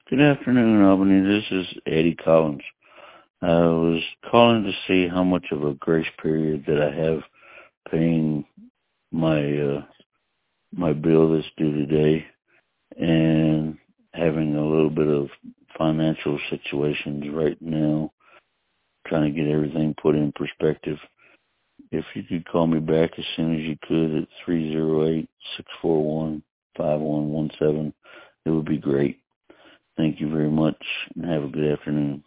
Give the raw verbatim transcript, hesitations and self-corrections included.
Good afternoon, Albany. This is Eddie Collins. I was calling to see how much of a grace period that I have paying my uh, my bill that's due today, and having a little bit of financial situations right now, trying to get everything put in perspective. If you could call me back as soon as you could at three oh eight, six four one, five one one seven, it would be great. Thank you very much, and have a good afternoon.